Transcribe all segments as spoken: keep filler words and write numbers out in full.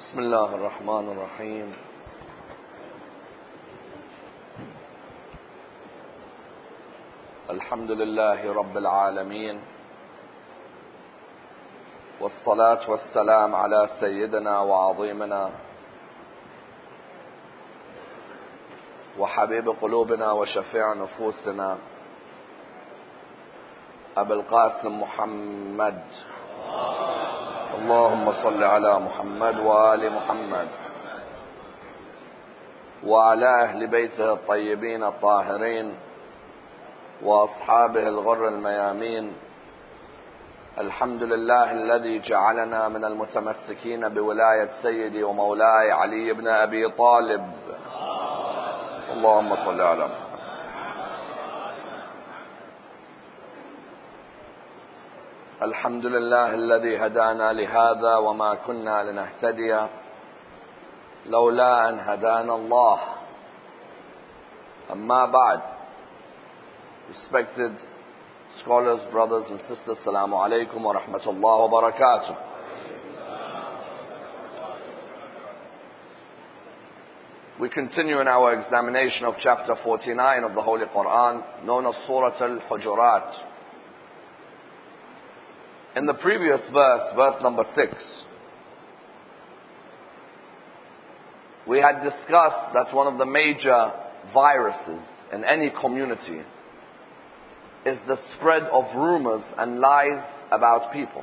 بسم الله الرحمن الرحيم. الحمد لله رب العالمين، والصلاة والسلام على سيدنا وعظيمنا وحبيب قلوبنا وشفيع نفوسنا أبي القاسم محمد. اللهم صل على محمد وآل محمد وعلى أهل بيته الطيبين الطاهرين وأصحابه الغر الميامين. الحمد لله الذي جعلنا من المتمسكين بولاية سيدي ومولاي علي بن أبي طالب. اللهم صل على محمد. الحمد لله الذي هدانا لهذا وما كنا لنهتدي لولا أن هدانا الله. أما بعد, respected scholars, brothers and sisters, Assalamu alaikum wa rahmatullah wa barakatuh. We continue in our examination of chapter forty-nine of the Holy Quran, known as Surah Al-Hujurat. In the previous verse, verse number six, we had discussed that one of the major viruses in any community is the spread of rumors and lies about people.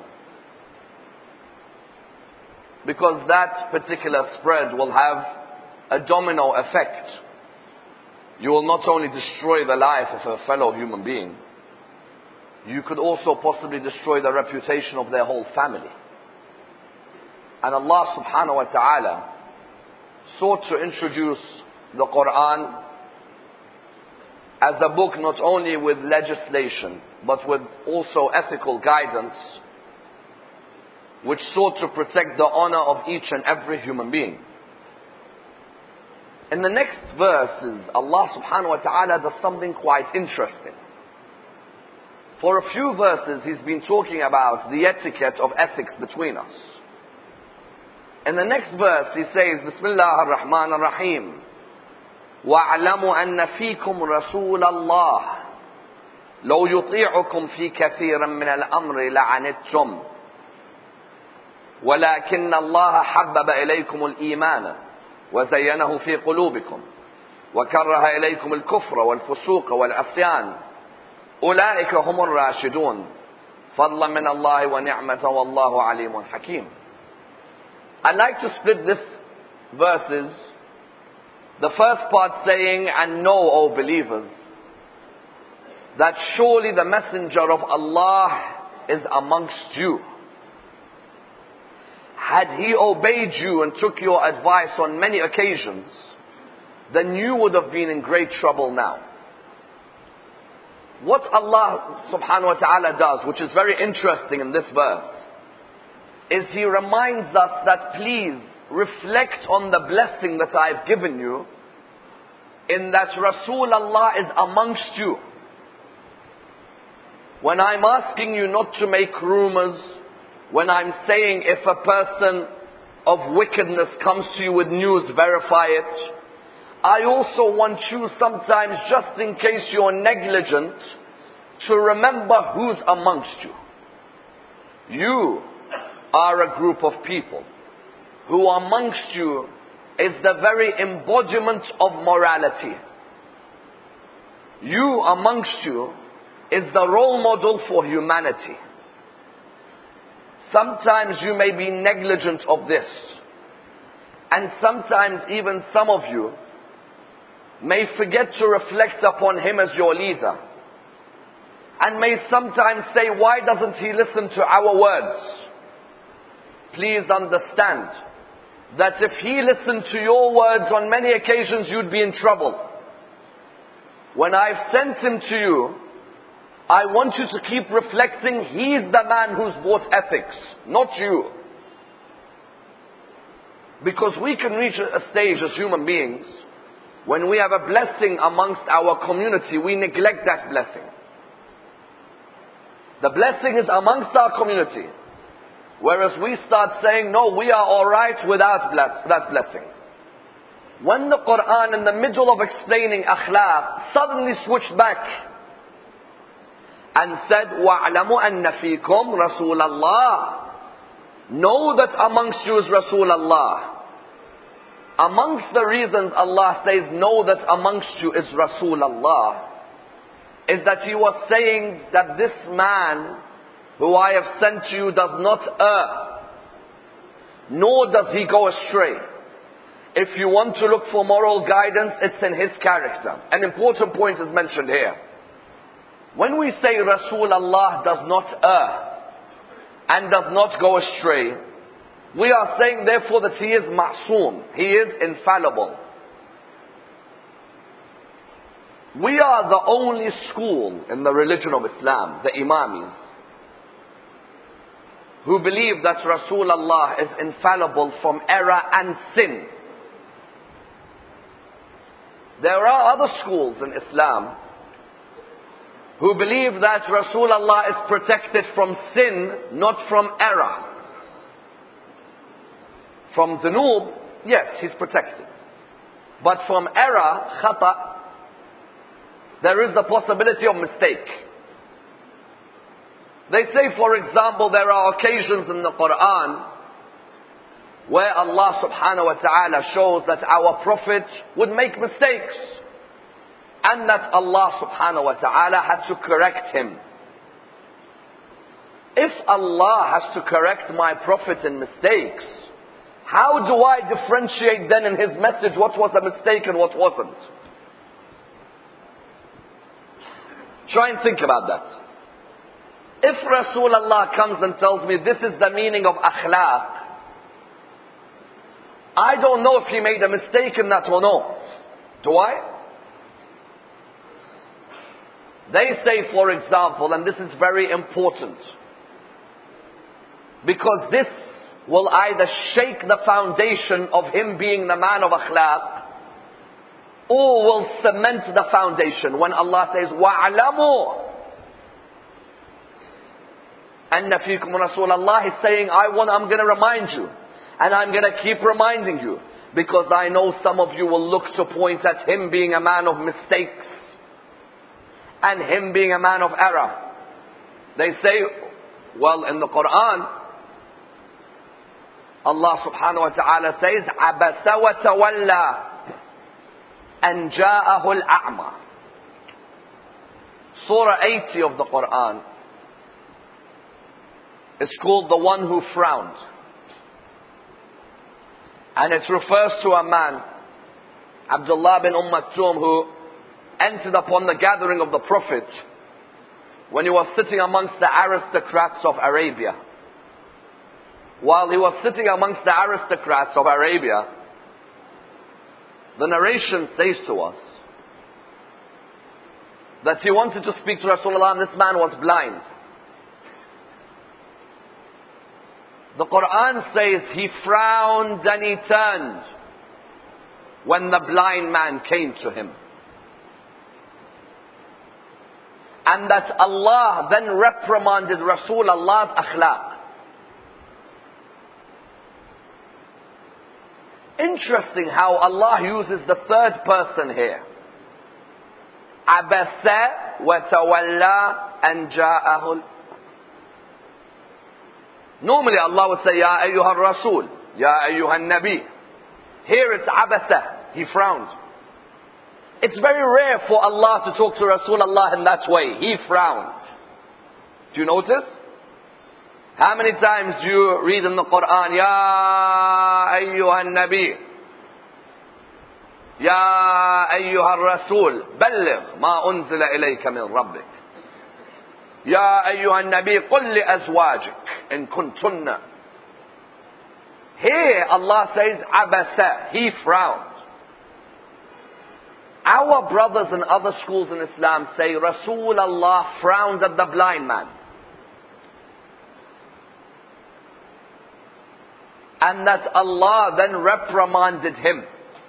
Because that particular spread will have a domino effect. You will not only destroy the life of a fellow human being, you could also possibly destroy the reputation of their whole family. And Allah subhanahu wa ta'ala sought to introduce the Quran as a book not only with legislation, but with also ethical guidance, which sought to protect the honor of each and every human being. In the next verses, Allah subhanahu wa ta'ala does something quite interesting. For a few verses, He's been talking about the etiquette of ethics between us. In the next verse, He says, Bismillah ar-Rahman ar-Rahim, وَاعْلَمُوا أَنَّ فِيكُمْ رَسُولَ اللَّهِ لَوْ يُطِيعُكُمْ فِي كَثِيرٍ مِّنَ الْأَمْرِ لَعَنِتُّمْ وَلَكِنَّ اللَّهَ حَبَّبَ إِلَيْكُمُ الْإِيمَانَ وَزَيَّنَهُ فِي قُلُوبِكُمْ وَكَرَّهَ إِلَيْكُمُ الْكُفْرَ وَالْفُسُوقَ وَالْعِصْيَانَ أولئك هم الراشدون فضلا من الله ونعمة والله عليم حكيم. I'd like to split this verses. The first part saying, and know, O believers, that surely the messenger of Allah is amongst you. Had he obeyed you and took your advice on many occasions, then you would have been in great trouble now. What Allah subhanahu wa ta'ala does, which is very interesting in this verse, is He reminds us that please reflect on the blessing that I've given you, in that Rasulullah is amongst you. When I'm asking you not to make rumors, when I'm saying if a person of wickedness comes to you with news, verify it, I also want you sometimes, just in case you're negligent, to remember who's amongst you. You are a group of people who amongst you is the very embodiment of morality. You amongst you is the role model for humanity. Sometimes you may be negligent of this, and sometimes even some of you may forget to reflect upon him as your leader, and may sometimes say, why doesn't he listen to our words? Please understand that if he listened to your words on many occasions, you'd be in trouble. When I've sent him to you, I want you to keep reflecting, he's the man who's brought ethics, not you. Because we can reach a stage as human beings when we have a blessing amongst our community, we neglect that blessing. The blessing is amongst our community. Whereas we start saying, no, we are alright without that blessing. When the Quran in the middle of explaining akhlaq suddenly switched back and said, وَاعْلَمُوا أَنَّ فِيكُمْ رَسُولَ اللَّهِ, know that amongst you is Rasulullah. Amongst the reasons Allah says, know that amongst you is Rasulullah, is that He was saying that this man who I have sent to you does not err, nor does he go astray. If you want to look for moral guidance, it's in his character. An important point is mentioned here. When we say Rasulullah does not err and does not go astray, we are saying therefore that he is ma'soom, he is infallible. We are the only school in the religion of Islam, the Imamis, who believe that Rasulullah is infallible from error and sin. There are other schools in Islam who believe that Rasulullah is protected from sin, not from error. From dhunub, yes, he's protected. But from error, khata, there is the possibility of mistake. They say, for example, there are occasions in the Quran where Allah subhanahu wa ta'ala shows that our Prophet would make mistakes, and that Allah subhanahu wa ta'ala had to correct him. If Allah has to correct my Prophet in mistakes, how do I differentiate then in his message what was a mistake and what wasn't? Try and think about that. If Rasulullah comes and tells me this is the meaning of akhlaq, I don't know if he made a mistake in that or no. Do I? They say, for example, and this is very important, because this will either shake the foundation of him being the man of akhlaq, or will cement the foundation. When Allah says, وَاعْلَمُوا أَنَّ فِيكُمْ رَسُولَ اللَّهِ, He's saying, I want, I'm going to remind you. And I'm going to keep reminding you. Because I know some of you will look to point at him being a man of mistakes. And him being a man of error. They say, well, in the Quran, Allah subhanahu wa ta'ala says, عَبَسَ وَتَوَلَّى أَنْ جَاءَهُ الْأَعْمَى. Surah eighty of the Quran is called the one who frowned. And it refers to a man, Abdullah bin Umm Maktoum, who entered upon the gathering of the Prophet when he was sitting amongst the aristocrats of Arabia. While he was sitting amongst the aristocrats of Arabia, the narration says to us that he wanted to speak to Rasulullah, and this man was blind. The Quran says he frowned and he turned when the blind man came to him. And that Allah then reprimanded Rasulullah's akhlaq. Interesting how Allah uses the third person here. Abasa wa tawalla an ja'ahul. Normally Allah would say, Ya ayyuha rasul, Ya ayyuha nabi. Here it's abasa, he frowned. It's very rare for Allah to talk to Rasulullah in that way. He frowned. Do you notice? How many times do you read in the Quran, Ya ayyuha nabi, Ya ayyuha rasul, balligh ma unzila ilayka min rabbik. Ya ayyuha nabi, qul li azwajik in kuntunna. Here Allah says, abasa, he frowned. Our brothers in other schools in Islam say, Rasulullah frowned at the blind man. And that Allah then reprimanded him,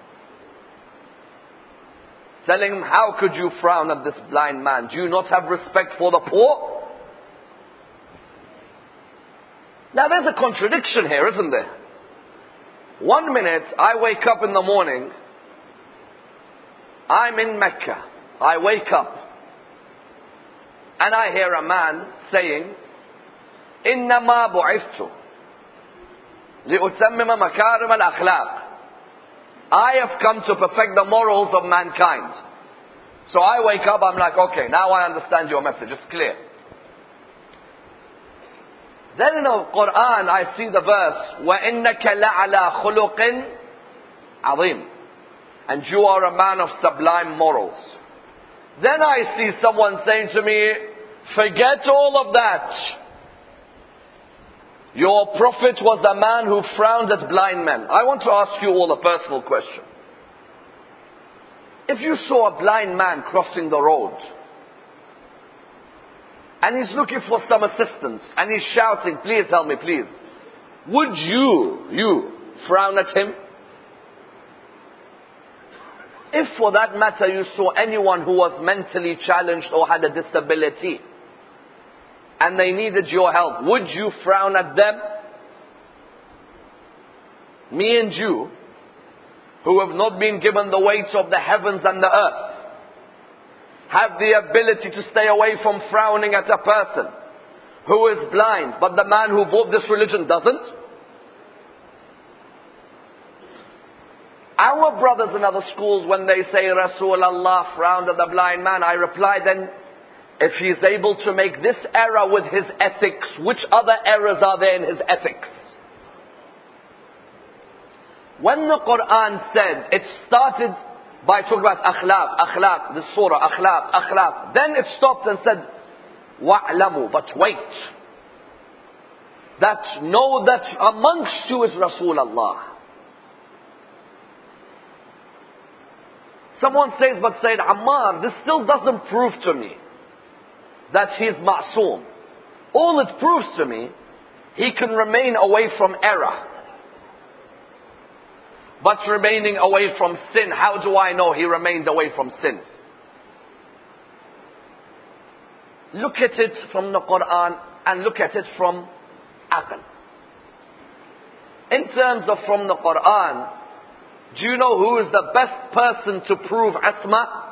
telling him, how could you frown at this blind man? Do you not have respect for the poor? Now there's a contradiction here, isn't there? One minute, I wake up in the morning, I'm in Mecca, I wake up, and I hear a man saying, إِنَّمَا بُعِثْتُ لِأُتَمِّمَ مَكَارِمَ الْأَخْلَاقِ. I have come to perfect the morals of mankind. So I wake up, I'm like, okay, now I understand your message, it's clear. Then in the Quran I see the verse, وَإِنَّكَ لَعَلَى خُلُقٍ عَظِيمٍ. And you are a man of sublime morals. Then I see someone saying to me, forget all of that. Your prophet was a man who frowned at blind men. I want to ask you all a personal question. If you saw a blind man crossing the road, and he's looking for some assistance, and he's shouting, please help me, please. Would you, you, frown at him? If for that matter you saw anyone who was mentally challenged or had a disability, and they needed your help, would you frown at them? Me and you, who have not been given the weight of the heavens and the earth, have the ability to stay away from frowning at a person who is blind, but the man who bought this religion doesn't. Our brothers in other schools, when they say Rasulullah frowned at the blind man, I reply then, if he is able to make this error with his ethics, which other errors are there in his ethics? When the Quran said, it started by talking about akhlaq, akhlaq, this surah, akhlaq, akhlaq. Then it stopped and said, wa'lamu, but wait. That know that amongst you is Rasulullah. Someone says, but Sayyid Ammar, this still doesn't prove to me that he is ma'soom. All it proves to me, he can remain away from error. But remaining away from sin, how do I know he remains away from sin? Look at it from the Quran and look at it from Aql. In terms of from the Quran, do you know who is the best person to prove Asma?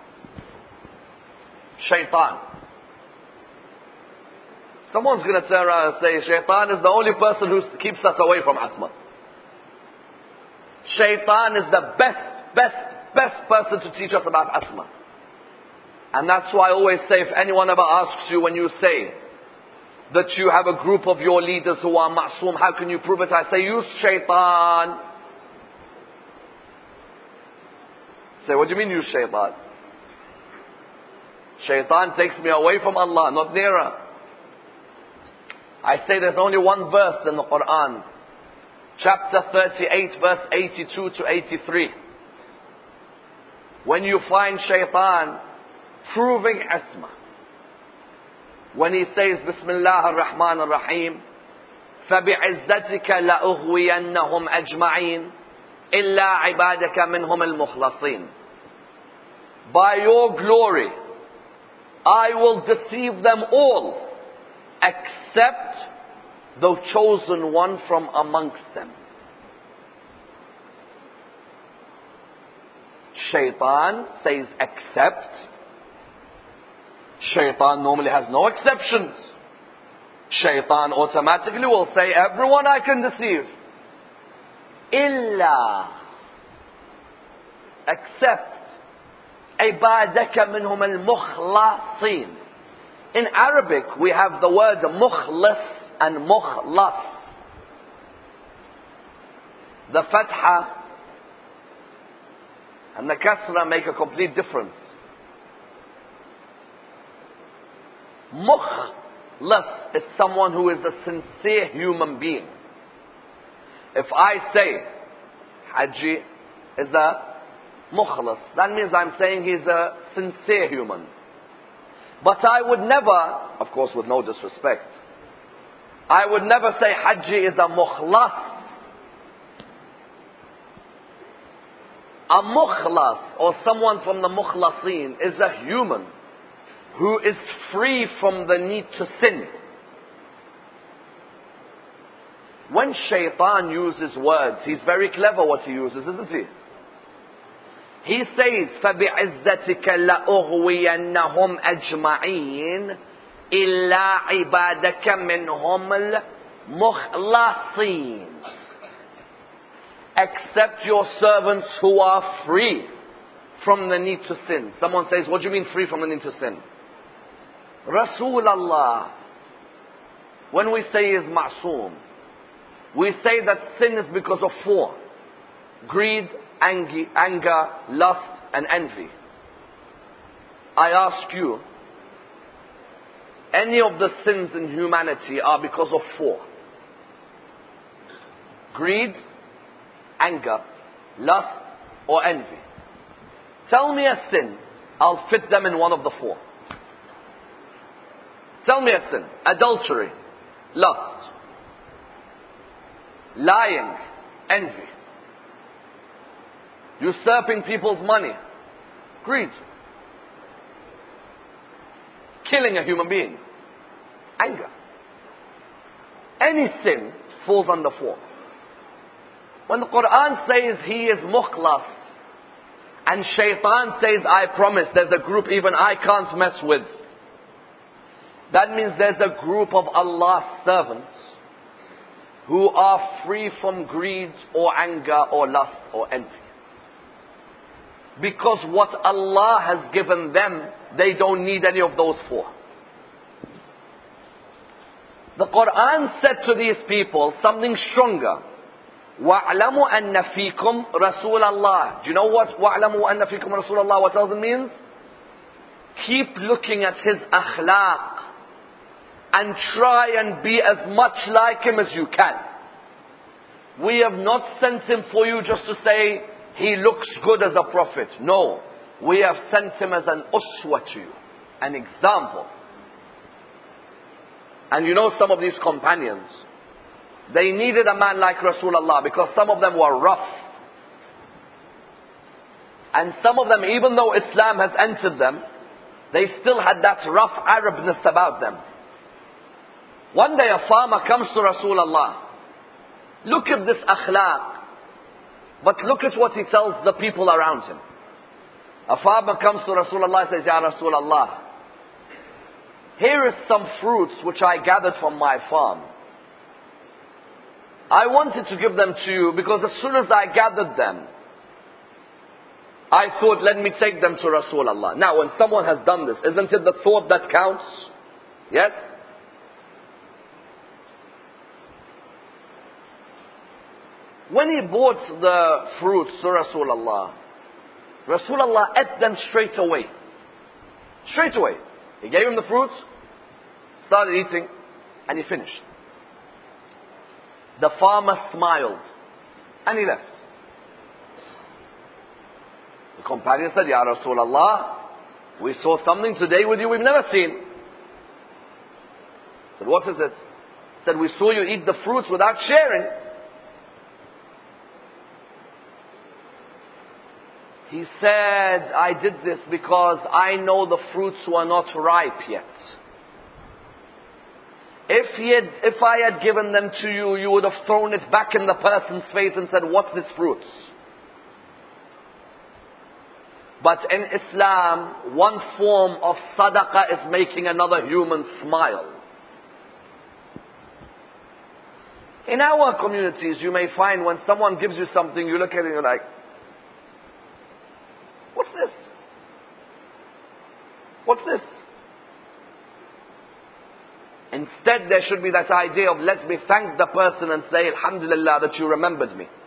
Shaitan. Someone's going to turn around and say, Shaitan is the only person who keeps us away from Asma. Shaitan is the best, best, best person to teach us about Asma. And that's why I always say, if anyone ever asks you when you say that you have a group of your leaders who are ma'soom, how can you prove it? I say, use Shaitan. Say, what do you mean use Shaitan? Shaitan takes me away from Allah, not nearer. I say there's only one verse in the Quran. Chapter thirty-eight, verse eighty-two to eighty-three. When you find Shaitan proving Asma. When he says, Bismillah ar-Rahman ar-Rahim, فَبِعِزَّتِكَ لَأُغْوِيَنَّهُمْ أَجْمَعِينَ إِلَّا عِبَادَكَ مِنْهُمُ الْمُخْلَصِينَ. By your glory, I will deceive them all, except the chosen one from amongst them. Shaitan says except. Shaitan normally has no exceptions. Shaitan automatically will say, everyone I can deceive. Illa, except عبادك منهم المخلصين. In Arabic we have the word mukhlis and mukhlas. The fatha and the kasra make a complete difference. Mukhlas is someone who is a sincere human being. If I say Haji is a mukhlas, that means I'm saying he's a sincere human. But I would never, of course with no disrespect, I would never say Haji is a mukhlas. A mukhlas, or someone from the mukhlasin, is a human who is free from the need to sin. When shaitan uses words, he's very clever what he uses, isn't he? He says, فَبِعِزَّتِكَ لَأُغْوِيَنَّهُمْ أَجْمَعِينَ إِلَّا عِبَادَكَ مِنْهُمُ الْمُخْلَصِينَ. Except your servants who are free from the need to sin. Someone says, what do you mean free from the need to sin? Rasulullah, when we say is ma'soom, we say that sin is because of four: greed, anger, anger, lust, and envy. I ask you, any of the sins in humanity are because of four: greed, anger, lust, or envy. Tell me a sin, I'll fit them in one of the four. Tell me a sin: adultery, lust, lying, envy, usurping people's money, greed, killing a human being, anger. Any sin falls under four. When the Quran says he is mukhlas, and shaitan says, I promise, there's a group even I can't mess with. That means there's a group of Allah's servants who are free from greed or anger or lust or envy. Because what Allah has given them, they don't need any of those four. The Quran said to these people something stronger. وَاعْلَمُوا أَنَّ فِيكُمْ رَسُولَ اللَّهِ. Do you know what وَاعْلَمُوا أَنَّ فِيكُمْ رَسُولَ اللَّهِ, what else it means? Keep looking at his akhlaq and try and be as much like him as you can. We have not sent him for you just to say he looks good as a prophet. No, we have sent him as an uswa to you, an example. And you know, some of these companions, they needed a man like Rasulullah because some of them were rough. And some of them, even though Islam has entered them, they still had that rough Arabness about them. One day a farmer comes to Rasulullah. Look at this akhlaq. But look at what he tells the people around him. A farmer comes to Rasulullah and says, Ya Rasulullah, here is some fruits which I gathered from my farm. I wanted to give them to you because as soon as I gathered them, I thought, let me take them to Rasulullah. Now, when someone has done this, isn't it the thought that counts? Yes? When he brought the fruits to Rasulullah, Rasulullah ate them straight away. Straight away. He gave him the fruits, started eating, and he finished. The farmer smiled, and he left. The companion said, Ya Rasulullah, we saw something today with you we've never seen. He said, what is it? He said, we saw you eat the fruits without sharing. He said, I did this because I know the fruits were not ripe yet. If he had, if I had given them to you, you would have thrown it back in the person's face and said, what's this fruits? But in Islam, one form of sadaqah is making another human smile. In our communities, you may find when someone gives you something, you look at it and you're like, what's this? What's this? Instead, there should be that idea of let me thank the person and say, Alhamdulillah, that you remembered me.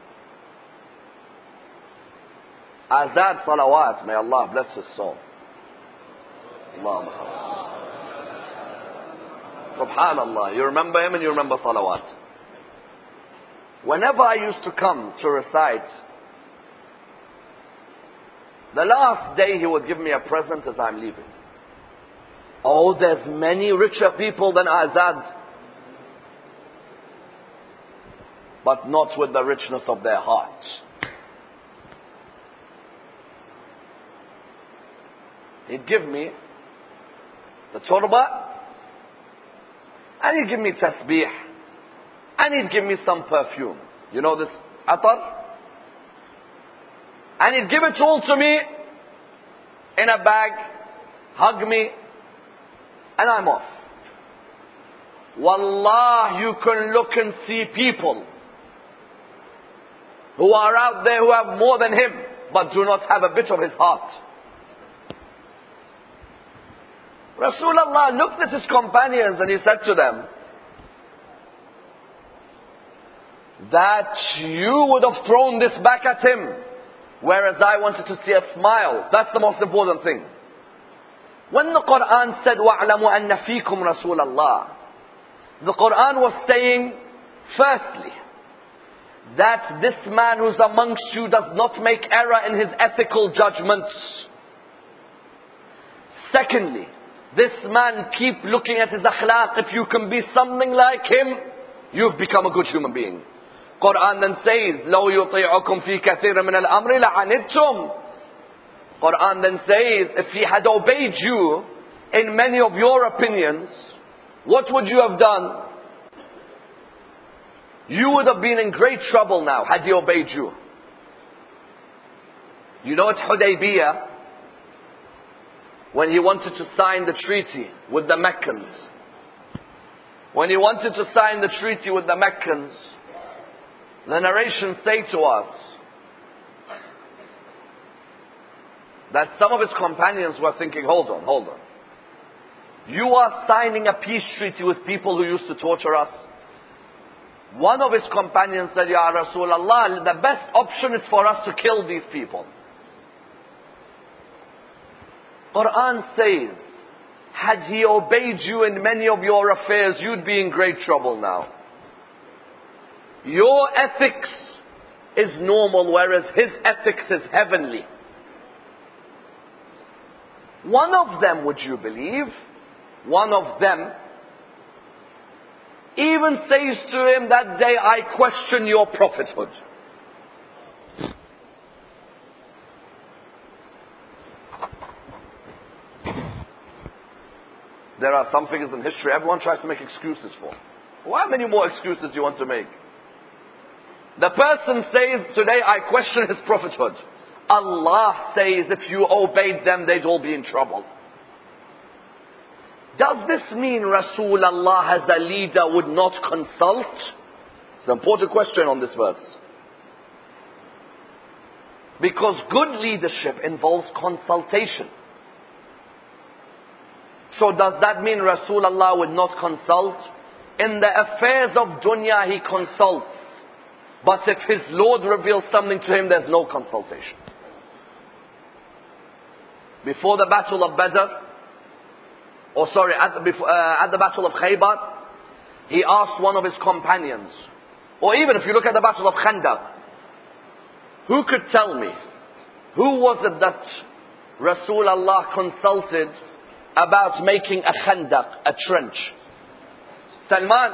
Azad Salawat, may Allah bless his soul. Allahumma Subhanallah, you remember him and you remember Salawat. Whenever I used to come to recite, the last day he would give me a present as I'm leaving. Oh, there's many richer people than Azad. But not with the richness of their heart. He'd give me the turba, and he'd give me tasbih, And he'd give me some perfume. You know this atar? And he'd give it all to me in a bag, hug me, and I'm off. Wallah, you can look and see people who are out there who have more than him, but do not have a bit of his heart. Rasulullah looked at his companions and he said to them that you would have thrown this back at him, whereas I wanted to see a smile. That's the most important thing. When the Quran said, وَاعْلَمُوا أَنَّ فِيكُمْ رَسُولَ اللَّهِ, the Quran was saying, firstly, that this man who's amongst you does not make error in his ethical judgments. Secondly, this man, keep looking at his akhlaq. If you can be something like him, you've become a good human being. Quran then says, لَوْ يُطِيعُكُمْ فِي كَثِيرٍ مِنَ الْأَمْرِ لَعَنِدْتُمْ. Quran then says, if he had obeyed you in many of your opinions, what would you have done? You would have been in great trouble now had he obeyed you. You know at Hudaybiyah, when he wanted to sign the treaty with the Meccans, when he wanted to sign the treaty with the Meccans, the narrations say to us that some of his companions were thinking, hold on, hold on. You are signing a peace treaty with people who used to torture us. One of his companions said, Ya Rasulullah, the best option is for us to kill these people. Quran says, had he obeyed you in many of your affairs, you'd be in great trouble now. Your ethics is normal, whereas his ethics is heavenly. One of them, would you believe, one of them even says to him that day, I question your prophethood. There are some figures in history everyone tries to make excuses for. Well, how many more excuses do you want to make? The person says, today I question his prophethood. Allah says if you obeyed them, they'd all be in trouble. Does this mean Rasulullah as a leader would not consult? It's an important question on this verse. Because good leadership involves consultation. So does that mean Rasulullah would not consult? In the affairs of dunya he consults. But if his Lord reveals something to him, there's no consultation. Before the battle of Badr, or sorry, at the, before, uh, at the battle of Khaybar, he asked one of his companions, or even if you look at the battle of Khandaq, who could tell me, who was it that Rasulullah consulted about making a Khandaq, a trench? Salman.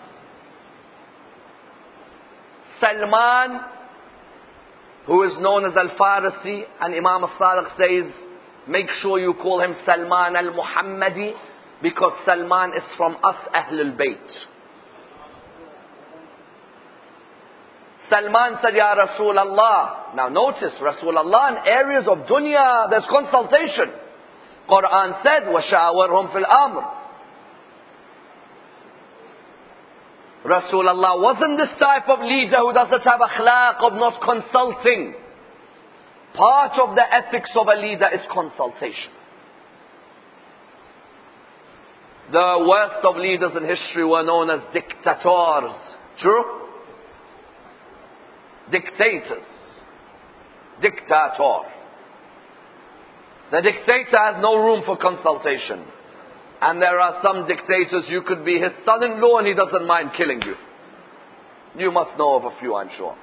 Salman, who is known as Al-Farisi, and Imam Al-Sadiq says, make sure you call him Salman Al-Muhammadi, because Salman is from us Ahlul Bayt. Salman said, Ya Rasulullah. Now notice, Rasulullah in areas of dunya, there's consultation. Quran said, وَشَاوَرْهُمْ فِي الْأَمْرِ. Rasulullah wasn't this type of leader who doesn't have akhlaq of not consulting. Part of the ethics of a leader is consultation. The worst of leaders in history were known as dictators. True? Dictators. Dictator. The dictator has no room for consultation. And there are some dictators, you could be his son-in-law and he doesn't mind killing you. You must know of a few, I'm sure.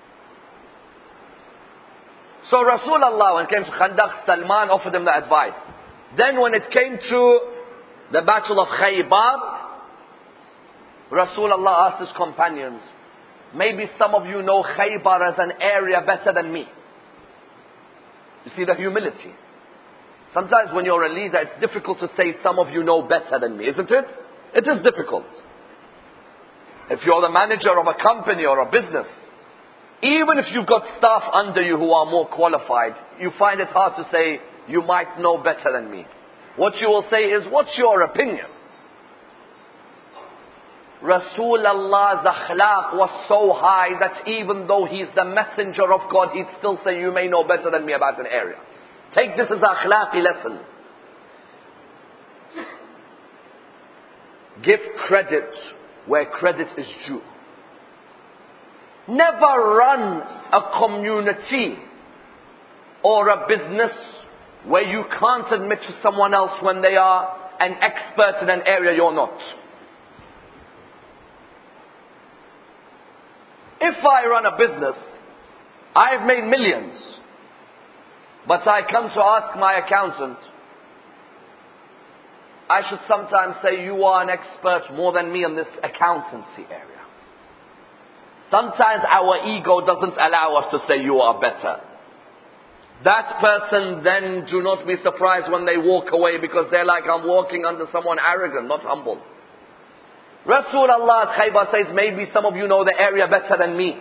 So Rasulullah, when it came to Khandaq, Salman offered him the advice. Then when it came to the battle of Khaybar, Rasulullah asked his companions, maybe some of you know Khaybar as an area better than me. You see the humility. Sometimes when you're a leader, it's difficult to say some of you know better than me, isn't it? It is difficult. If you're the manager of a company or a business, even if you've got staff under you who are more qualified, you find it hard to say, you might know better than me. What you will say is, what's your opinion? Rasulullah's akhlaq was so high that even though he's the messenger of God, he'd still say, you may know better than me about an area. Take this as an akhlaqi lesson. Give credit where credit is due. Never run a community or a business where you can't admit to someone else when they are an expert in an area you're not. If I run a business, I've made millions, but I come to ask my accountant, I should sometimes say, you are an expert more than me in this accountancy area. Sometimes our ego doesn't allow us to say you are better. That person, then do not be surprised when they walk away, because they're like, I'm walking under someone arrogant, not humble. Rasulullah at Khaybar says, maybe some of you know the area better than me.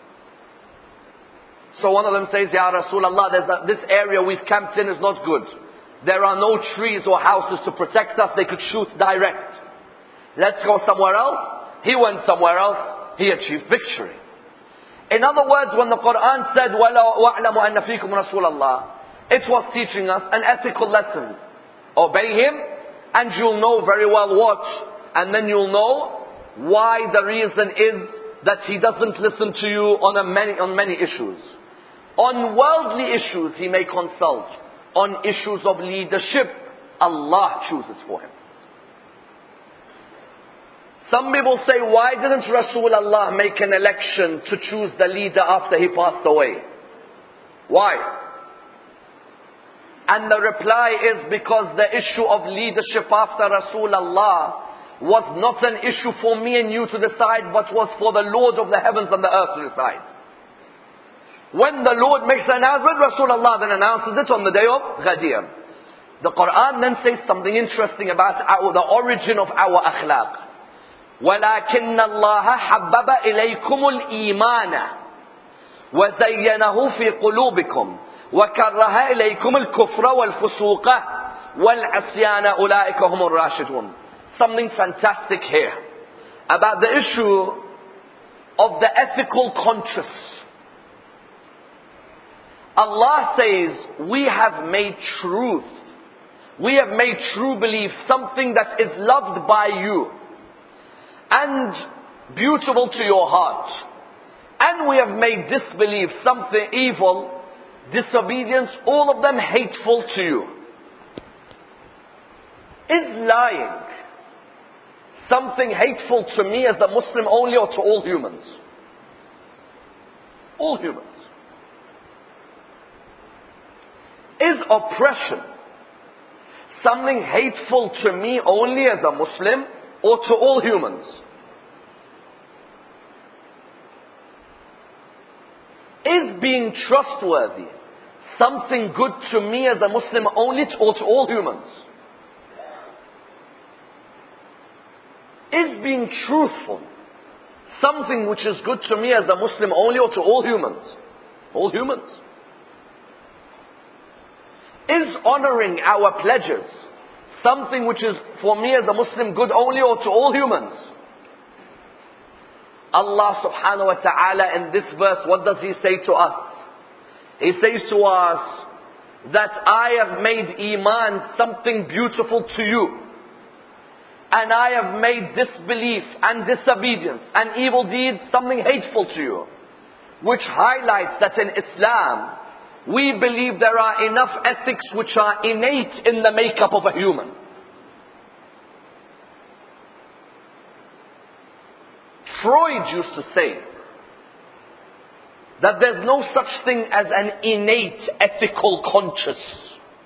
So one of them says, Ya Rasulullah, there's a, this area we've camped in is not good. There are no trees or houses to protect us. They could shoot direct. Let's go somewhere else. He went somewhere else. He achieved victory. In other words, when the Quran said, وَاعْلَمُوا أَنَّ فِيكُمْ رَسُولَ اللَّهِ, it was teaching us an ethical lesson. Obey him, and you'll know very well what. And then you'll know why the reason is that he doesn't listen to you on, a many, on many issues. On worldly issues, he may consult. On issues of leadership, Allah chooses for him. Some people say, why didn't Rasulullah make an election to choose the leader after he passed away? Why? And the reply is because the issue of leadership after Rasulullah was not an issue for me and you to decide, but was for the Lord of the heavens and the earth to decide. When the Lord makes an announcement, Rasulullah then announces it on the day of Ghadir. The Quran then says something interesting about our, the origin of our akhlaq. وَلَكِنَّ اللَّهَ حَبَّبَ إِلَيْكُمُ الْإِيمَانَ وَزَيَّنَهُ فِي قُلُوبِكُمْ وَكَرَّهَ إِلَيْكُمُ الْكُفْرَ وَالْفُسُوقَ وَالْعِصْيَانَ أُولَٰئِكَ هُمُ الرَّاشِدُونَ. Something fantastic here about the issue of the ethical conscience. Allah says, we have made truth, we have made true belief something that is loved by you and beautiful to your heart. And we have made disbelief something evil, disobedience, all of them hateful to you. Is lying something hateful to me as a Muslim only, or to all humans? All humans. Is oppression something hateful to me only as a Muslim, or to all humans? Is being trustworthy something good to me as a Muslim only, or to all humans? Is being truthful something which is good to me as a Muslim only, or to all humans? All humans. Is honoring our pledges something which is for me as a Muslim good only, or to all humans? Allah subhanahu wa ta'ala in this verse, what does He say to us? He says to us that I have made Iman something beautiful to you, and I have made disbelief and disobedience and evil deeds something hateful to you. Which highlights that in Islam, we believe there are enough ethics which are innate in the makeup of a human. Freud used to say that there's no such thing as an innate ethical conscience.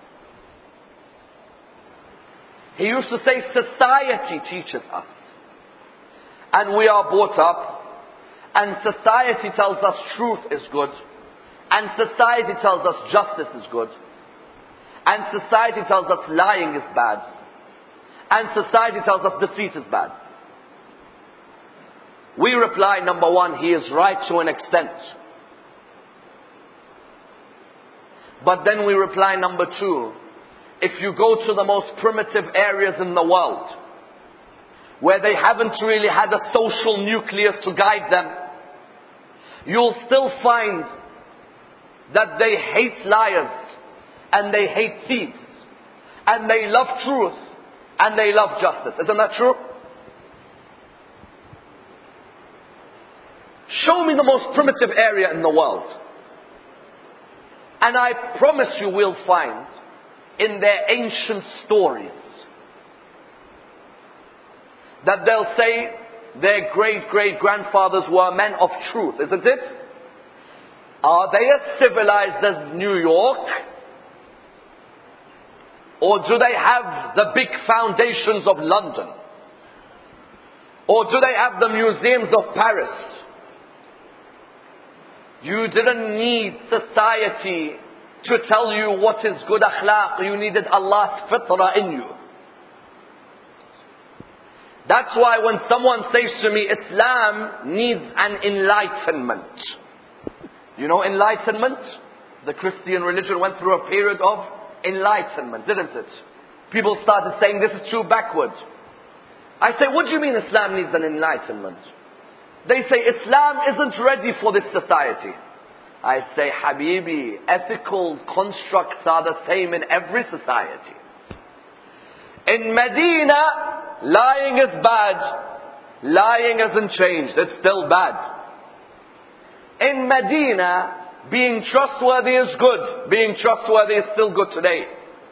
He used to say society teaches us. And we are brought up, and society tells us truth is good, and society tells us justice is good, and society tells us lying is bad, and society tells us deceit is bad. We reply, number one, he is right to an extent. But then we reply, number two, if you go to the most primitive areas in the world, where they haven't really had a social nucleus to guide them, you'll still find that they hate liars, and they hate thieves, and they love truth, and they love justice. Isn't that true? Show me the most primitive area in the world, and I promise you we'll find in their ancient stories that they'll say their great-great-grandfathers were men of truth, isn't it? Are they as civilized as New York? Or do they have the big foundations of London? Or do they have the museums of Paris? You didn't need society to tell you what is good akhlaq. You needed Allah's fitrah in you. That's why when someone says to me, Islam needs an enlightenment. You know enlightenment? The Christian religion went through a period of enlightenment, didn't it? People started saying this is too backward. I say, what do you mean Islam needs an enlightenment? They say Islam isn't ready for this society. I say, Habibi, ethical constructs are the same in every society. In Medina, lying is bad. Lying hasn't changed. It's still bad. In Medina, being trustworthy is good. Being trustworthy is still good today.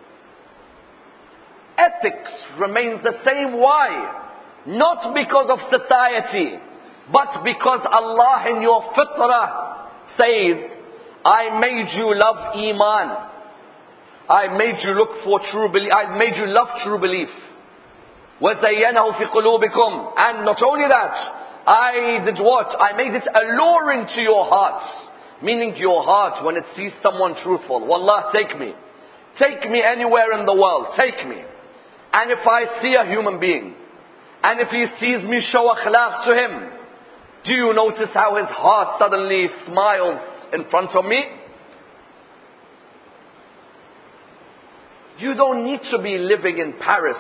Ethics remains the same. Why? Not because of society, but because Allah in your fitrah says, I made you love Iman. I made you look for true belief. I made you love true belief. وَزَيَّنَهُ فِي قُلُوبِكُمْ. And not only that, I did what? I made it alluring to your hearts. Meaning your heart, when it sees someone truthful, Wallah, take me. Take me anywhere in the world. Take me. And if I see a human being, and if he sees me show akhlaq to him, do you notice how his heart suddenly smiles in front of me? You don't need to be living in Paris,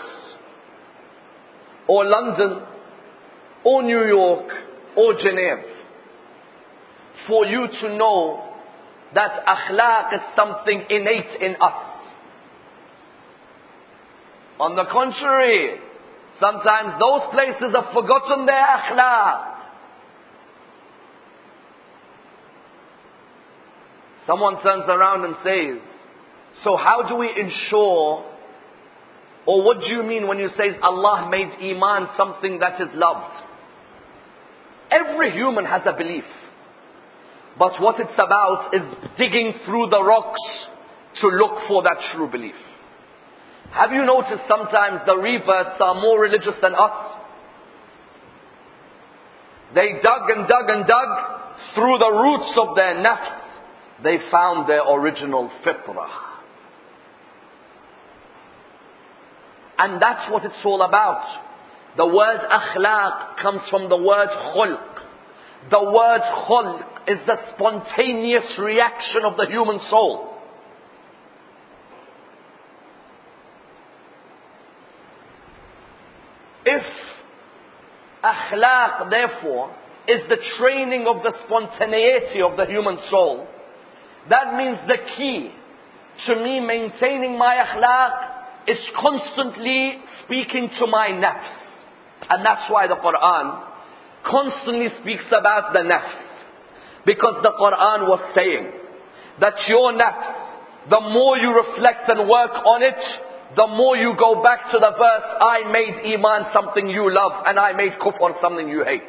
or London, or New York, or Geneva, for you to know that akhlaq is something innate in us. On the contrary, sometimes those places have forgotten their akhlaq. Someone turns around and says, so how do we ensure, or what do you mean when you say Allah made Iman something that is loved? Every human has a belief. But what it's about is digging through the rocks to look for that true belief. Have you noticed sometimes the reverts are more religious than us? They dug and dug and dug through the roots of their nafs. They found their original fitrah. And that's what it's all about. The word akhlaq comes from the word khulq. The word khulq is the spontaneous reaction of the human soul. If akhlaq, therefore, is the training of the spontaneity of the human soul, that means the key to me maintaining my akhlaq is constantly speaking to my nafs. And that's why the Quran constantly speaks about the nafs. Because the Quran was saying that your nafs, the more you reflect and work on it, the more you go back to the verse, I made Iman something you love, and I made Kufr something you hate.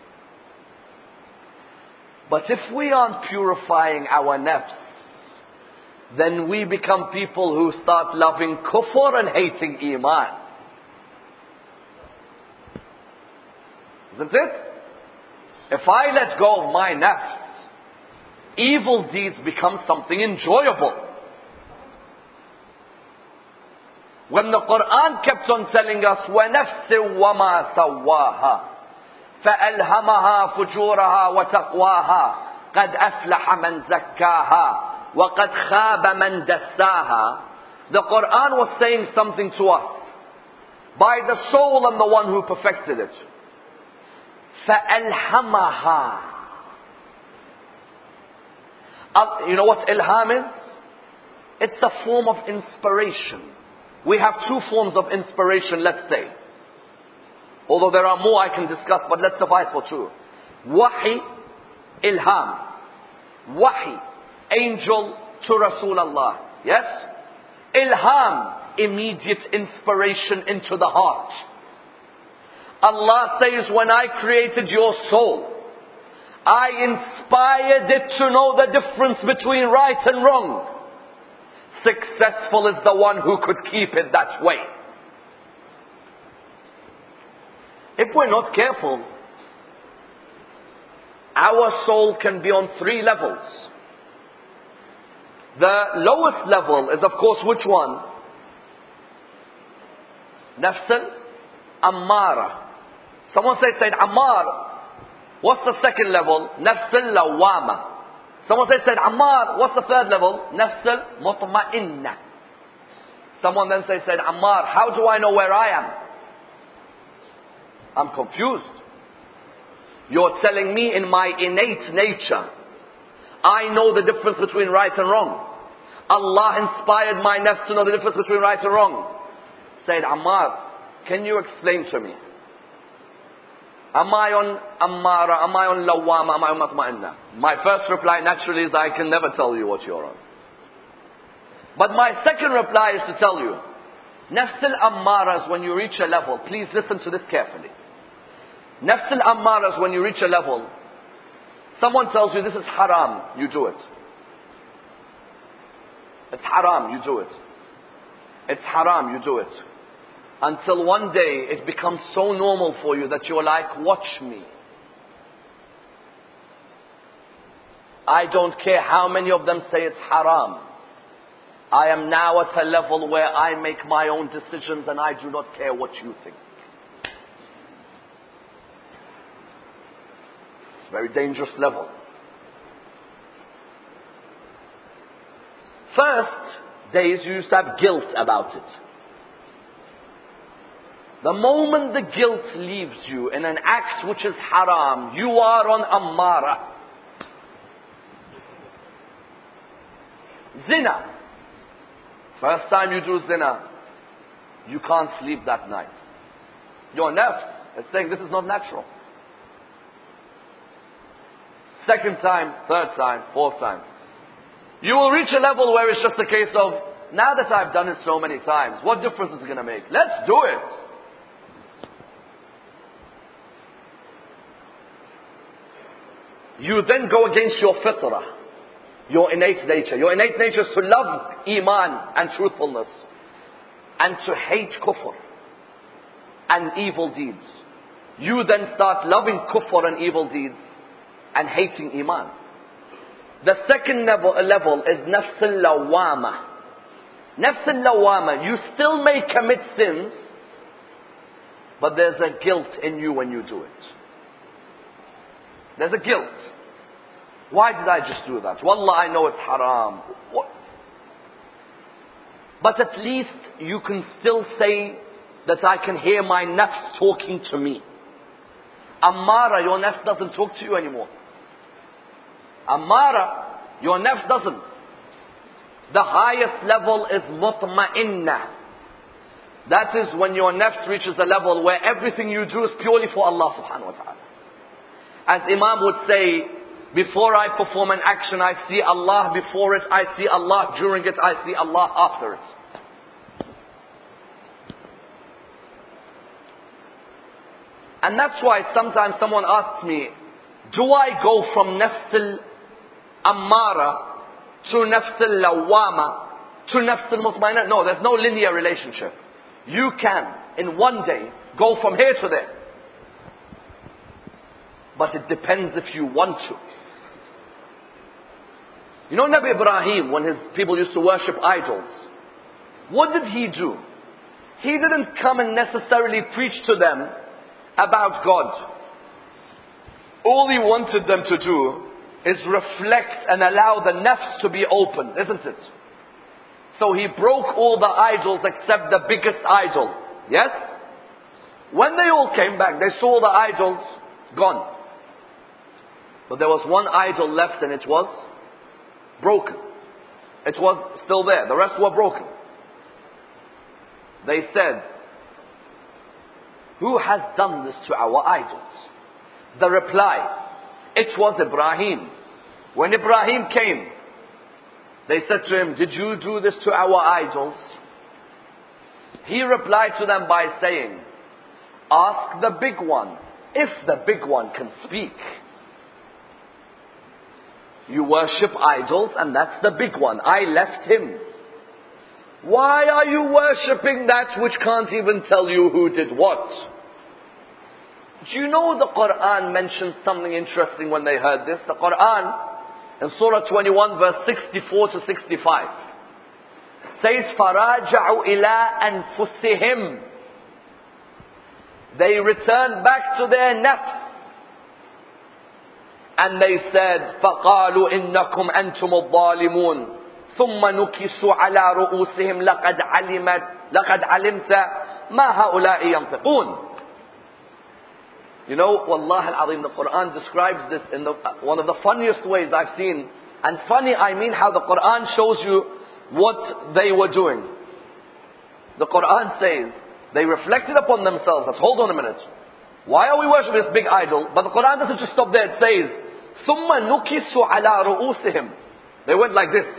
But if we aren't purifying our nafs, then we become people who start loving Kufr and hating Iman. Isn't it? If I let go of my nafs, evil deeds become something enjoyable. When the Quran kept on telling us, وَنَفْسٍ وَمَا سَوَّاهَا, فألهمها فجورها وتقواها قد أفلح من زكاها وقد خاب من دساها. The Quran was saying something to us by the soul and the one who perfected it. فألهمها. Uh, you know what ilham is? It's a form of inspiration. We have two forms of inspiration, let's say. Although there are more I can discuss, but let's suffice for two. Wahi, ilham. Wahi, angel to Rasulullah. Yes? Ilham, immediate inspiration into the heart. Allah says, when I created your soul, I inspired it to know the difference between right and wrong. Successful is the one who could keep it that way. If we're not careful, our soul can be on three levels. The lowest level is, of course, which one? Nafs al-Ammara. Someone says, Sayyid Ammar, what's the second level? Nafs al-Lawwama. Someone says, Sayyid Ammar, what's the third level? Nafs al-Mutma'inna. Someone then says, Sayyid Ammar, how do I know where I am? I'm confused. You're telling me in my innate nature, I know the difference between right and wrong. Allah inspired my nafs to know the difference between right and wrong. Sayyid Ammar, can you explain to me? Am I on Ammara? Am I on Lawwama? Am I on Mutma'inna? My first reply naturally is I can never tell you what you're on. But my second reply is to tell you, Nafs al-Ammaras, when you reach a level, please listen to this carefully. Nafs al-Ammaras, when you reach a level, someone tells you this is haram, you do it. It's haram, you do it. It's haram, you do it. Until one day it becomes so normal for you that you're like, watch me. I don't care how many of them say it's haram. I am now at a level where I make my own decisions and I do not care what you think. It's a very dangerous level. First days you used to have guilt about it. The moment the guilt leaves you in an act which is haram, you are on Ammara. Zina. First time you do zina, you can't sleep that night. Your nafs is saying this is not natural. Second time, third time, fourth time. You will reach a level where it's just a case of, now that I've done it so many times, what difference is it going to make? Let's do it. You then go against your fitrah, your innate nature. Your innate nature is to love iman and truthfulness and to hate kufr and evil deeds. You then start loving kufr and evil deeds and hating iman. The second level, level is nafs al-lawwama. Nafs al-lawwama, you still may commit sins, but there's a guilt in you when you do it. There's a guilt. Why did I just do that? Wallah, I know it's haram. What? But at least you can still say that I can hear my nafs talking to me. Ammara, your nafs doesn't talk to you anymore. Ammara, your nafs doesn't. The highest level is mutma'inna. That is when your nafs reaches a level where everything you do is purely for Allah subhanahu wa ta'ala. As Imam would say, before I perform an action, I see Allah before it, I see Allah during it, I see Allah after it. And that's why sometimes someone asks me, do I go from nafs al-ammara to nafs al-lawwama to nafs al-mutmainah? No, there's no linear relationship. You can, in one day, go from here to there. But it depends if you want to. You know Nabi Ibrahim, when his people used to worship idols, what did he do? He didn't come and necessarily preach to them about God. All he wanted them to do is reflect and allow the nafs to be opened, isn't it? So he broke all the idols except the biggest idol. Yes? When they all came back, they saw the idols gone. But there was one idol left and it was broken. It was still there. The rest were broken. They said, who has done this to our idols? The reply, it was Ibrahim. When Ibrahim came, they said to him, did you do this to our idols? He replied to them by saying, ask the big one, if the big one can speak. You worship idols and that's the big one. I left him. Why are you worshipping that which can't even tell you who did what? Do you know the Quran mentioned something interesting when they heard this? The Quran in Surah twenty-one verse sixty-four to sixty-five says, فَرَاجَعُوا إِلَىٰ أَنفُسِهِمْ. They returned back to their nafs. And they said, فَقَالُوا إِنَّكُمْ أَنْتُمُ الظَّالِمُونَ ثُمَّ نُكِسُوا عَلَىٰ رُؤُوسِهِمْ لَقَدْ عَلِمَتْ لَقَدْ عَلِمْتَ مَا هَؤُلَاءِ يَنْطِقُونَ. You know, Wallah al-Azim, the Quran describes this in the, one of the funniest ways I've seen. And funny, I mean how the Quran shows you what they were doing. The Quran says, they reflected upon themselves. Let's hold on a minute. Why are we worshiping this big idol? But the Quran doesn't just stop there. It says, ثُمَّ نُكِسُوا عَلَىٰ رُؤُوسِهِمْ. They went like this.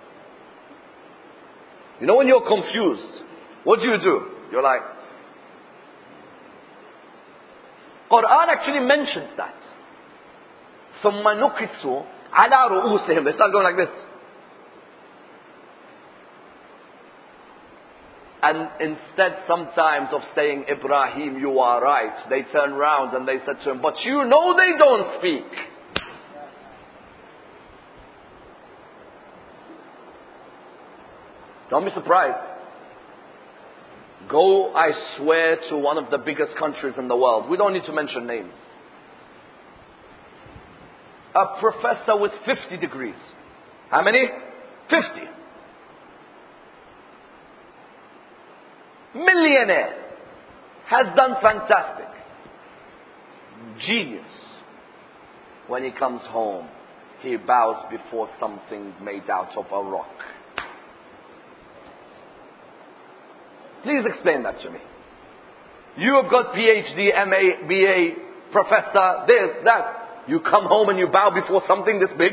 You know when you're confused, what do you do? You're like... Quran actually mentions that. ثُمَّ نُكِسُوا عَلَىٰ رُؤُوسِهِمْ. They start going like this. And instead sometimes of saying, Ibrahim, you are right, they turn round and they said to him, but you know they don't speak. Don't be surprised. Go, I swear, to one of the biggest countries in the world. We don't need to mention names. A professor with fifty degrees. How many? fifty. Millionaire. Has done fantastic. Genius. When he comes home, he bows before something made out of a rock. Please explain that to me. You have got PhD, M A, B A, professor, this, that. You come home and you bow before something this big.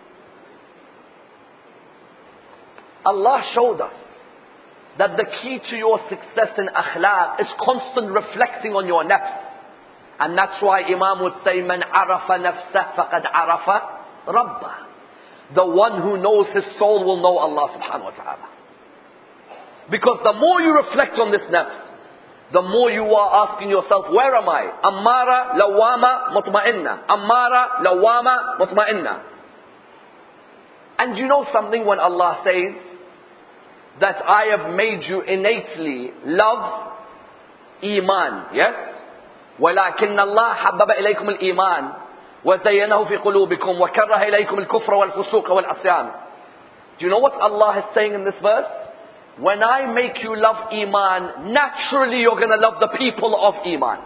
Allah showed us that the key to your success in akhlaq is constant reflecting on your nafs. And that's why Imam would say, Man arafa nafsah faqad arafa rabbah. The one who knows his soul will know Allah subhanahu wa ta'ala. Because the more you reflect on this nafs, the more you are asking yourself, where am I? Ammara, lawama, mutma'inna. Ammara, lawama, mutma'inna. And you know something when Allah says that I have made you innately love Iman, yes? وَلَكِنَّ اللَّهَ حَبَّبَ إِلَيْكُمُ الْإِيمَانِ وَزَيَّنَهُ فِي قُلُوبِكُمْ وَكَرَّهَ إِلَيْكُمُ الْكُفْرَ وَالْفُسُوقَ وَالْعِصْيَانَ. Do you know what Allah is saying in this verse? When I make you love Iman, naturally you're going to love the people of Iman.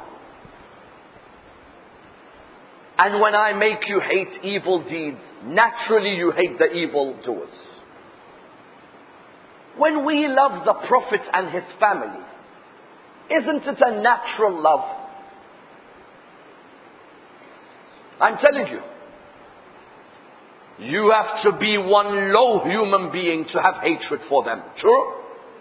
And when I make you hate evil deeds, naturally you hate the evil doers. When we love the Prophet and his family, isn't it a natural love? I'm telling you, you have to be one low human being to have hatred for them. True?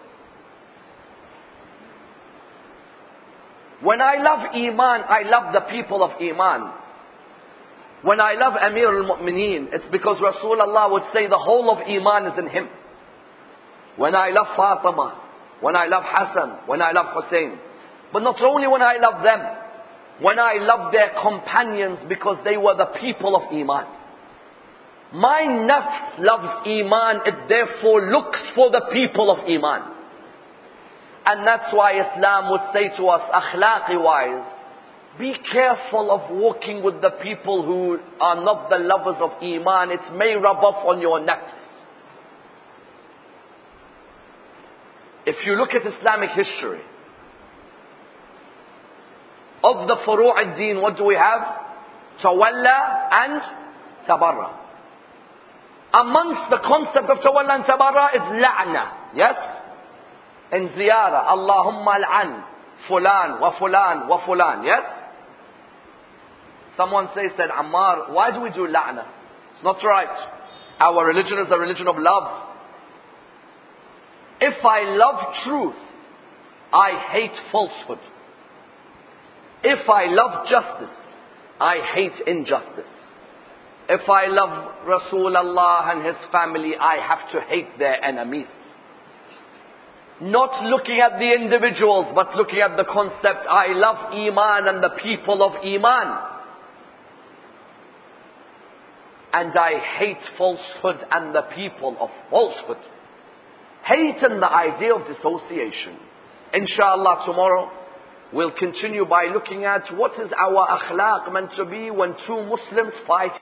When I love Iman, I love the people of Iman. When I love Amir al-Mu'mineen, it's because Rasulullah would say the whole of Iman is in him. When I love Fatima, when I love Hassan, when I love Hussein. But not only when I love them, when I love their companions because they were the people of Iman. My nafs loves Iman, it therefore looks for the people of Iman. And that's why Islam would say to us, akhlaqi wise, Be careful of walking with the people who are not the lovers of Iman. It may rub off on your nafs. If you look at Islamic history, of the furu' al-din, what do we have? Tawalla and tabarra. Amongst the concept of tawalla and tabarra is la'na. Yes? In ziyarah, Allahumma al'an, fulan, wa fulan, wa fulan. Yes? Someone says that, Ammar, why do we do la'na? It's not right. Our religion is a religion of love. If I love truth, I hate falsehood. If I love justice, I hate injustice. If I love Rasulullah and his family, I have to hate their enemies. Not looking at the individuals, but looking at the concept, I love Iman and the people of Iman. And I hate falsehood and the people of falsehood. Hate and the idea of dissociation. Inshallah, tomorrow we'll continue by looking at what is our akhlaq meant to be when two Muslims fight